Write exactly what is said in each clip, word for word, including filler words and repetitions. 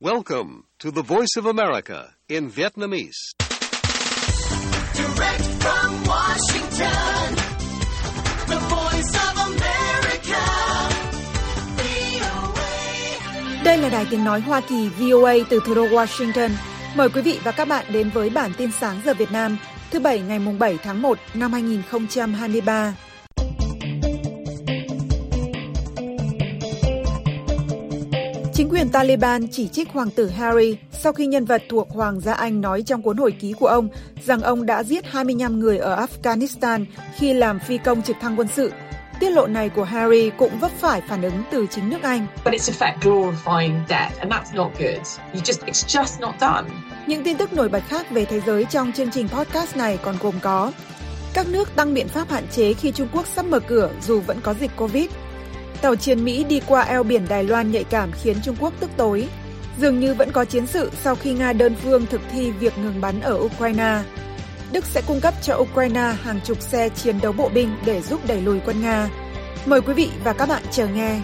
Welcome to the Voice of America in Vietnamese. Direct from Washington, the Voice of America, vê o a. Đây là đài tiếng nói Hoa Kỳ vê o a từ thủ đô Washington. Mời quý vị và các bạn đến với bản tin sáng giờ Việt Nam, thứ Bảy ngày bảy tháng một năm hai nghìn không trăm hai mươi ba. Chính quyền Taliban chỉ trích hoàng tử Harry sau khi nhân vật thuộc Hoàng gia Anh nói trong cuốn hồi ký của ông rằng ông đã giết hai mươi lăm người ở Afghanistan khi làm phi công trực thăng quân sự. Tiết lộ này của Harry cũng vấp phải phản ứng từ chính nước Anh. Những tin tức nổi bật khác về thế giới trong chương trình podcast này còn gồm có: các nước tăng biện pháp hạn chế khi Trung Quốc sắp mở cửa dù vẫn có dịch Covid. Tàu chiến Mỹ đi qua eo biển Đài Loan nhạy cảm khiến Trung Quốc tức tối. Dường như vẫn có chiến sự sau khi Nga đơn phương thực thi việc ngừng bắn ở Ukraine. Đức sẽ cung cấp cho Ukraine hàng chục xe chiến đấu bộ binh để giúp đẩy lùi quân Nga. Mời quý vị và các bạn chờ nghe.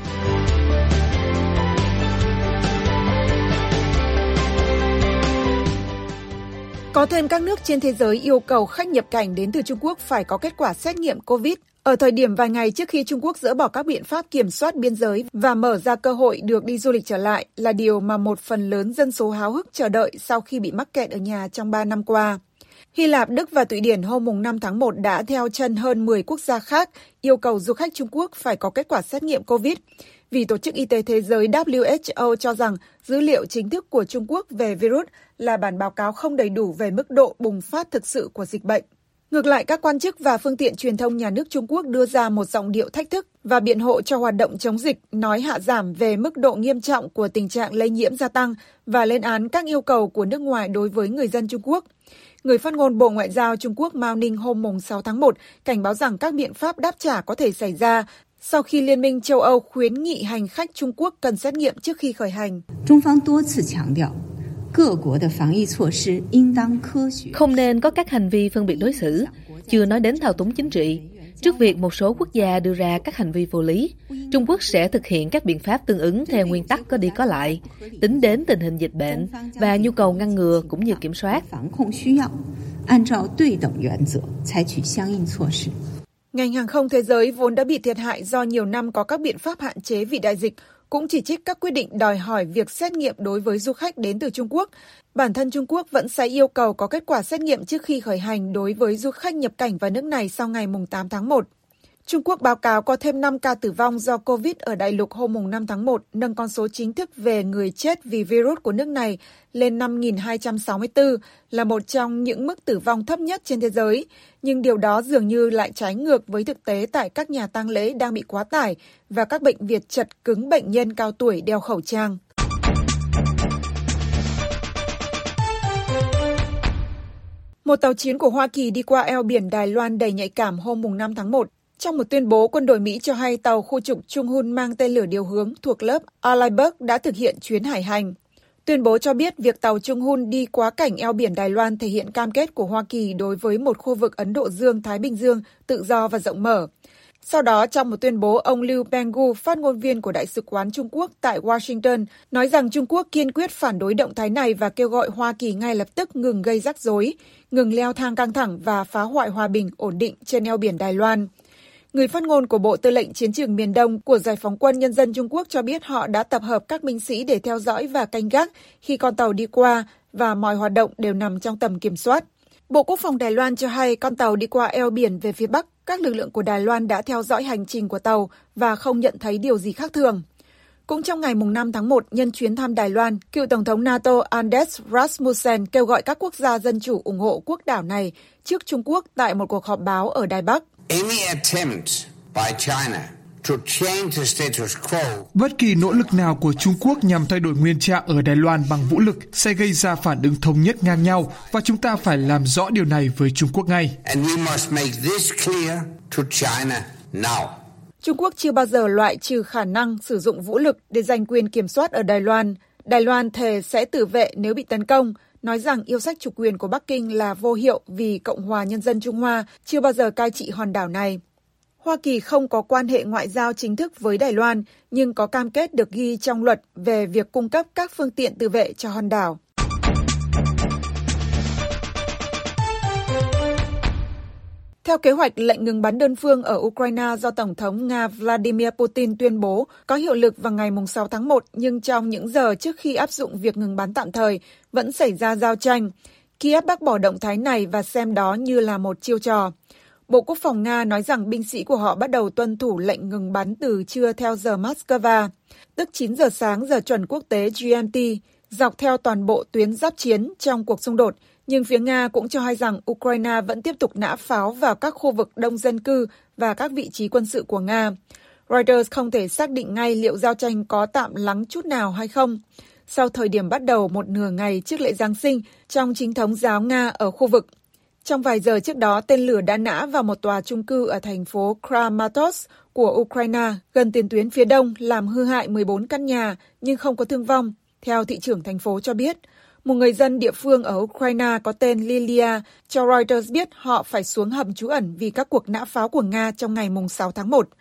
Có thêm các nước trên thế giới yêu cầu khách nhập cảnh đến từ Trung Quốc phải có kết quả xét nghiệm Covid ở thời điểm vài ngày trước khi Trung Quốc dỡ bỏ các biện pháp kiểm soát biên giới và mở ra cơ hội được đi du lịch trở lại, là điều mà một phần lớn dân số háo hức chờ đợi sau khi bị mắc kẹt ở nhà trong ba năm qua. Hy Lạp, Đức và Thụy Điển hôm năm tháng một đã theo chân hơn mười quốc gia khác yêu cầu du khách Trung Quốc phải có kết quả xét nghiệm Covid, vì Tổ chức Y tế Thế giới W H O cho rằng dữ liệu chính thức của Trung Quốc về virus là bản báo cáo không đầy đủ về mức độ bùng phát thực sự của dịch bệnh. Ngược lại, các quan chức và phương tiện truyền thông nhà nước Trung Quốc đưa ra một giọng điệu thách thức và biện hộ cho hoạt động chống dịch, nói hạ giảm về mức độ nghiêm trọng của tình trạng lây nhiễm gia tăng và lên án các yêu cầu của nước ngoài đối với người dân Trung Quốc. Người phát ngôn Bộ Ngoại giao Trung Quốc Mao Ning hôm sáu tháng một cảnh báo rằng các biện pháp đáp trả có thể xảy ra sau khi Liên minh châu Âu khuyến nghị hành khách Trung Quốc cần xét nghiệm trước khi khởi hành. Không nên có các hành vi phân biệt đối xử, chưa nói đến thao túng chính trị. Trước việc một số quốc gia đưa ra các hành vi vô lý, Trung Quốc sẽ thực hiện các biện pháp tương ứng theo nguyên tắc có đi có lại, tính đến tình hình dịch bệnh và nhu cầu ngăn ngừa cũng như kiểm soát. Ngành hàng không thế giới vốn đã bị thiệt hại do nhiều năm có các biện pháp hạn chế vì đại dịch, cũng chỉ trích các quyết định đòi hỏi việc xét nghiệm đối với du khách đến từ Trung Quốc. Bản thân Trung Quốc vẫn sẽ yêu cầu có kết quả xét nghiệm trước khi khởi hành đối với du khách nhập cảnh vào nước này sau ngày tám tháng một. Trung Quốc báo cáo có thêm năm ca tử vong do Covid ở đại lục hôm năm tháng một, nâng con số chính thức về người chết vì virus của nước này lên năm nghìn hai trăm sáu mươi tư, là một trong những mức tử vong thấp nhất trên thế giới. Nhưng điều đó dường như lại trái ngược với thực tế tại các nhà tang lễ đang bị quá tải và các bệnh viện chật cứng bệnh nhân cao tuổi đeo khẩu trang. Một tàu chiến của Hoa Kỳ đi qua eo biển Đài Loan đầy nhạy cảm hôm năm tháng một. Trong một tuyên bố, quân đội Mỹ cho hay tàu khu trục Chung Hoon mang tên lửa điều hướng thuộc lớp Arleigh đã thực hiện chuyến hải hành. Tuyên bố cho biết việc tàu Chung Hoon đi quá cảnh eo biển Đài Loan thể hiện cam kết của Hoa Kỳ đối với một khu vực Ấn Độ Dương-Thái Bình Dương tự do và rộng mở. Sau đó, trong một tuyên bố, ông Liu Penghu, phát ngôn viên của Đại sứ quán Trung Quốc tại Washington, nói rằng Trung Quốc kiên quyết phản đối động thái này và kêu gọi Hoa Kỳ ngay lập tức ngừng gây rắc rối, ngừng leo thang căng thẳng và phá hoại hòa bình ổn định trên eo biển Đài Loan. Người phát ngôn của Bộ Tư lệnh Chiến trường miền Đông của Giải phóng quân Nhân dân Trung Quốc cho biết họ đã tập hợp các binh sĩ để theo dõi và canh gác khi con tàu đi qua và mọi hoạt động đều nằm trong tầm kiểm soát. Bộ Quốc phòng Đài Loan cho hay con tàu đi qua eo biển về phía Bắc, các lực lượng của Đài Loan đã theo dõi hành trình của tàu và không nhận thấy điều gì khác thường. Cũng trong ngày năm tháng một, nhân chuyến thăm Đài Loan, cựu Tổng thống NATO Anders Rasmussen kêu gọi các quốc gia dân chủ ủng hộ quốc đảo này trước Trung Quốc tại một cuộc họp báo ở Đài Bắc. Bất kỳ nỗ lực nào của Trung Quốc nhằm thay đổi nguyên trạng ở Đài Loan bằng vũ lực sẽ gây ra phản ứng thống nhất ngang nhau và chúng ta phải làm rõ điều này với Trung Quốc ngay. Trung Quốc chưa bao giờ loại trừ khả năng sử dụng vũ lực để giành quyền kiểm soát ở Đài Loan. Đài Loan thề sẽ tự vệ nếu bị tấn công, nói rằng yêu sách chủ quyền của Bắc Kinh là vô hiệu vì Cộng hòa Nhân dân Trung Hoa chưa bao giờ cai trị hòn đảo này. Hoa Kỳ không có quan hệ ngoại giao chính thức với Đài Loan, nhưng có cam kết được ghi trong luật về việc cung cấp các phương tiện tự vệ cho hòn đảo. Theo kế hoạch, lệnh ngừng bắn đơn phương ở Ukraine do Tổng thống Nga Vladimir Putin tuyên bố có hiệu lực vào ngày sáu tháng một, nhưng trong những giờ trước khi áp dụng việc ngừng bắn tạm thời, vẫn xảy ra giao tranh. Kiev bác bỏ động thái này và xem đó như là một chiêu trò. Bộ Quốc phòng Nga nói rằng binh sĩ của họ bắt đầu tuân thủ lệnh ngừng bắn từ trưa theo giờ Moscow, tức chín giờ sáng giờ chuẩn quốc tế G M T, dọc theo toàn bộ tuyến giáp chiến trong cuộc xung đột. Nhưng phía Nga cũng cho hay rằng Ukraine vẫn tiếp tục nã pháo vào các khu vực đông dân cư và các vị trí quân sự của Nga. Reuters không thể xác định ngay liệu giao tranh có tạm lắng chút nào hay không. Sau thời điểm bắt đầu một nửa ngày trước lễ Giáng sinh trong chính thống giáo Nga ở khu vực. Trong vài giờ trước đó, tên lửa đã nã vào một tòa chung cư ở thành phố Kramatorsk của Ukraine, gần tiền tuyến phía đông, làm hư hại mười bốn căn nhà, nhưng không có thương vong, theo thị trưởng thành phố cho biết. Một người dân địa phương ở Ukraine có tên Lilia cho Reuters biết họ phải xuống hầm trú ẩn vì các cuộc nã pháo của Nga trong ngày sáu tháng một.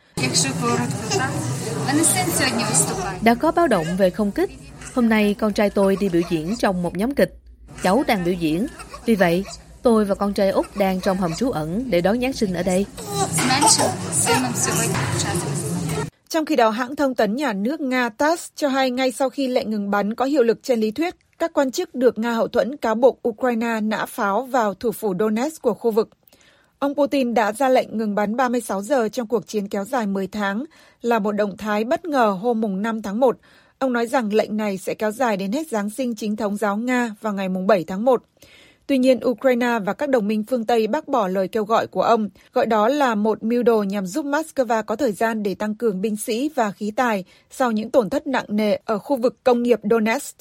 Đã có báo động về không kích. Hôm nay con trai tôi đi biểu diễn trong một nhóm kịch. Cháu đang biểu diễn. Vì vậy, tôi và con trai út đang trong hầm trú ẩn để đón Giáng sinh ở đây. Trong khi đó, hãng thông tấn nhà nước Nga tát ét cho hay ngay sau khi lệnh ngừng bắn có hiệu lực trên lý thuyết, các quan chức được Nga hậu thuẫn cáo buộc Ukraine nã pháo vào thủ phủ Donetsk của khu vực. Ông Putin đã ra lệnh ngừng bắn ba mươi sáu giờ trong cuộc chiến kéo dài mười tháng, là một động thái bất ngờ hôm năm tháng một. Ông nói rằng lệnh này sẽ kéo dài đến hết Giáng sinh chính thống giáo Nga vào ngày bảy tháng một. Tuy nhiên, Ukraine và các đồng minh phương Tây bác bỏ lời kêu gọi của ông, gọi đó là một mưu đồ nhằm giúp Moscow có thời gian để tăng cường binh sĩ và khí tài sau những tổn thất nặng nề ở khu vực công nghiệp Donetsk.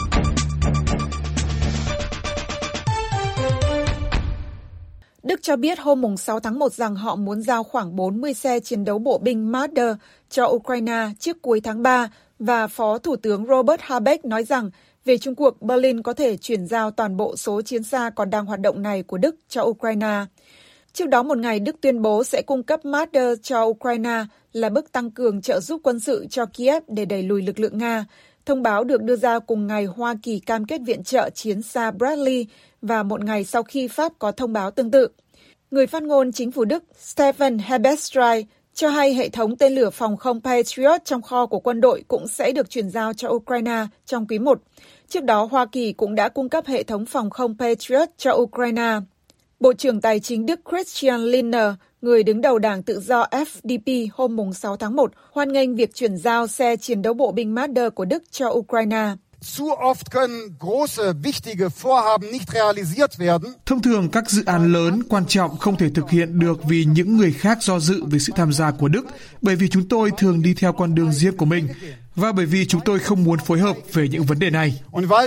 Đức cho biết hôm sáu tháng một rằng họ muốn giao khoảng bốn mươi xe chiến đấu bộ binh Marder cho Ukraine trước cuối tháng ba, và Phó Thủ tướng Robert Habeck nói rằng về chung cuộc, Berlin có thể chuyển giao toàn bộ số chiến xa còn đang hoạt động này của Đức cho Ukraine. Trước đó một ngày, Đức tuyên bố sẽ cung cấp Marder cho Ukraine là bước tăng cường trợ giúp quân sự cho Kiev để đẩy lùi lực lượng Nga. Thông báo được đưa ra cùng ngày Hoa Kỳ cam kết viện trợ chiến xa Bradley và một ngày sau khi Pháp có thông báo tương tự. Người phát ngôn chính phủ Đức Stefan Hebestreit cho hay hệ thống tên lửa phòng không Patriot trong kho của quân đội cũng sẽ được chuyển giao cho Ukraine trong quý một. Trước đó, Hoa Kỳ cũng đã cung cấp hệ thống phòng không Patriot cho Ukraine. Bộ trưởng Tài chính Đức Christian Lindner, người đứng đầu đảng tự do F D P hôm sáu tháng một, hoan nghênh việc chuyển giao xe chiến đấu bộ binh Marder của Đức cho Ukraine. Thông thường, các dự án lớn, quan trọng không thể thực hiện được vì những người khác do dự về sự tham gia của Đức, bởi vì chúng tôi thường đi theo con đường riêng của mình, và bởi vì chúng tôi không muốn phối hợp về những vấn đề này.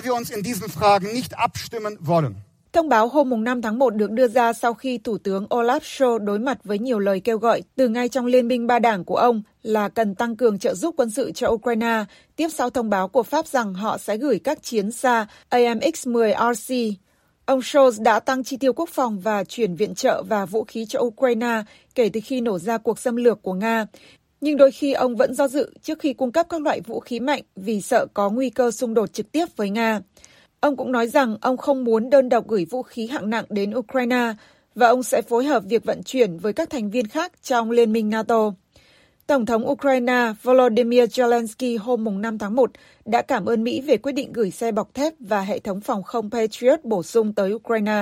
Thông báo hôm năm tháng một được đưa ra sau khi Thủ tướng Olaf Scholz đối mặt với nhiều lời kêu gọi từ ngay trong liên minh ba đảng của ông là cần tăng cường trợ giúp quân sự cho Ukraine, tiếp sau thông báo của Pháp rằng họ sẽ gửi các chiến xa A M X mười R C. Ông Scholz đã tăng chi tiêu quốc phòng và chuyển viện trợ và vũ khí cho Ukraine kể từ khi nổ ra cuộc xâm lược của Nga. Nhưng đôi khi ông vẫn do dự trước khi cung cấp các loại vũ khí mạnh vì sợ có nguy cơ xung đột trực tiếp với Nga. Ông cũng nói rằng ông không muốn đơn độc gửi vũ khí hạng nặng đến Ukraine và ông sẽ phối hợp việc vận chuyển với các thành viên khác trong Liên minh NATO. Tổng thống Ukraine Volodymyr Zelensky hôm năm tháng một đã cảm ơn Mỹ về quyết định gửi xe bọc thép và hệ thống phòng không Patriot bổ sung tới Ukraine.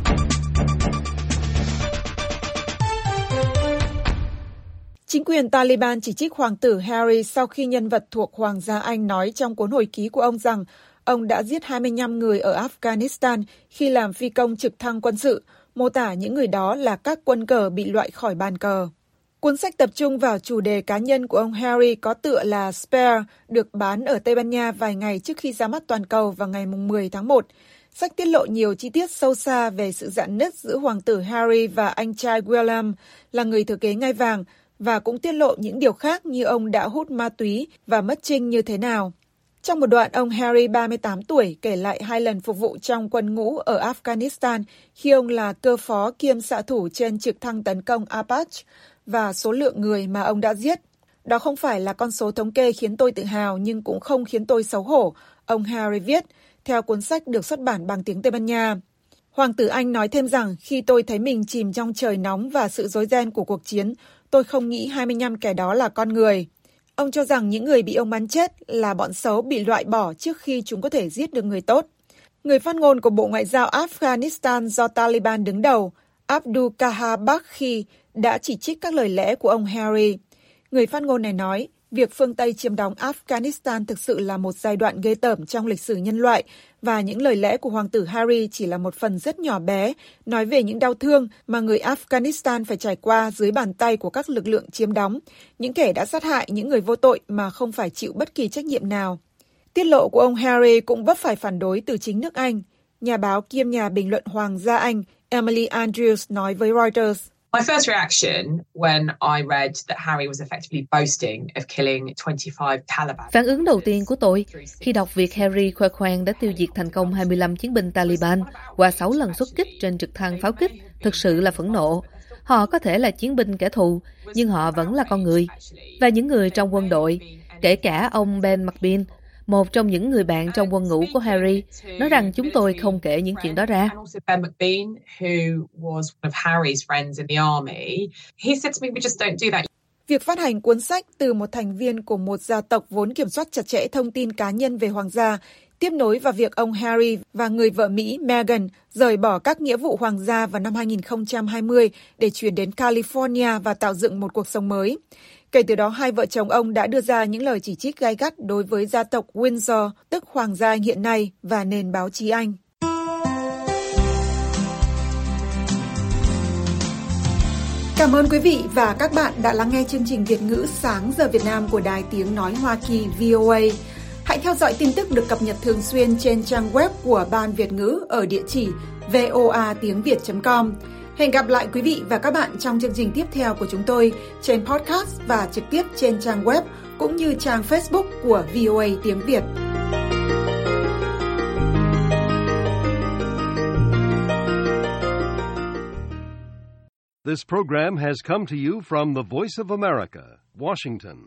Chính quyền Taliban chỉ trích hoàng tử Harry sau khi nhân vật thuộc Hoàng gia Anh nói trong cuốn hồi ký của ông rằng ông đã giết hai mươi lăm người ở Afghanistan khi làm phi công trực thăng quân sự, mô tả những người đó là các quân cờ bị loại khỏi bàn cờ. Cuốn sách tập trung vào chủ đề cá nhân của ông Harry có tựa là Spare, được bán ở Tây Ban Nha vài ngày trước khi ra mắt toàn cầu vào ngày mười tháng một. Sách tiết lộ nhiều chi tiết sâu xa về sự rạn nứt giữa hoàng tử Harry và anh trai William là người thừa kế ngai vàng, và cũng tiết lộ những điều khác như ông đã hút ma túy và mất trinh như thế nào. Trong một đoạn, ông Harry, ba mươi tám tuổi, kể lại hai lần phục vụ trong quân ngũ ở Afghanistan khi ông là cơ phó kiêm xạ thủ trên trực thăng tấn công Apache, và số lượng người mà ông đã giết. Đó không phải là con số thống kê khiến tôi tự hào nhưng cũng không khiến tôi xấu hổ, ông Harry viết, theo cuốn sách được xuất bản bằng tiếng Tây Ban Nha. Hoàng tử Anh nói thêm rằng khi tôi thấy mình chìm trong trời nóng và sự rối ren của cuộc chiến, tôi không nghĩ hai mươi lăm kẻ đó là con người. Ông cho rằng những người bị ông bắn chết là bọn xấu bị loại bỏ trước khi chúng có thể giết được người tốt. Người phát ngôn của Bộ Ngoại giao Afghanistan do Taliban đứng đầu, Abdul Kahar Bakshi, đã chỉ trích các lời lẽ của ông Harry. Người phát ngôn này nói, việc phương Tây chiếm đóng Afghanistan thực sự là một giai đoạn ghê tởm trong lịch sử nhân loại, và những lời lẽ của Hoàng tử Harry chỉ là một phần rất nhỏ bé, nói về những đau thương mà người Afghanistan phải trải qua dưới bàn tay của các lực lượng chiếm đóng, những kẻ đã sát hại những người vô tội mà không phải chịu bất kỳ trách nhiệm nào. Tiết lộ của ông Harry cũng vấp phải phản đối từ chính nước Anh. Nhà báo kiêm nhà bình luận Hoàng gia Anh Emily Andrews nói với Reuters, My first reaction when I read that Harry was effectively boasting of killing twenty-five Taliban. Phản ứng đầu tiên của tôi khi đọc việc Harry khoe khoang đã tiêu diệt thành công hai mươi lăm chiến binh Taliban qua sáu lần xuất kích trên trực thăng pháo kích thực sự là phẫn nộ. Họ có thể là chiến binh kẻ thù, nhưng họ vẫn là con người. Và những người trong quân đội, kể cả ông Ben McBean, một trong những người bạn trong quân ngũ của Harry, nói rằng chúng tôi không kể những chuyện đó ra. Ben McBean, who was one of Harry's friends in the army, he said to me, we just don't do that. Việc phát hành cuốn sách từ một thành viên của một gia tộc vốn kiểm soát chặt chẽ thông tin cá nhân về hoàng gia, tiếp nối vào việc ông Harry và người vợ Mỹ Meghan rời bỏ các nghĩa vụ hoàng gia vào năm hai nghìn không trăm hai mươi để chuyển đến California và tạo dựng một cuộc sống mới. Kể từ đó, hai vợ chồng ông đã đưa ra những lời chỉ trích gay gắt đối với gia tộc Windsor, tức Hoàng gia Anh hiện nay, và nền báo chí Anh. Cảm ơn quý vị và các bạn đã lắng nghe chương trình Việt ngữ sáng giờ Việt Nam của Đài Tiếng Nói Hoa Kỳ vê o a. Hãy theo dõi tin tức được cập nhật thường xuyên trên trang web của Ban Việt ngữ ở địa chỉ voa tiếng việt chấm com. Hẹn gặp lại quý vị và các bạn trong chương trình tiếp theo của chúng tôi trên podcast và trực tiếp trên trang web cũng như trang Facebook của vê o a Tiếng Việt. This program has come to you from the Voice of America, Washington.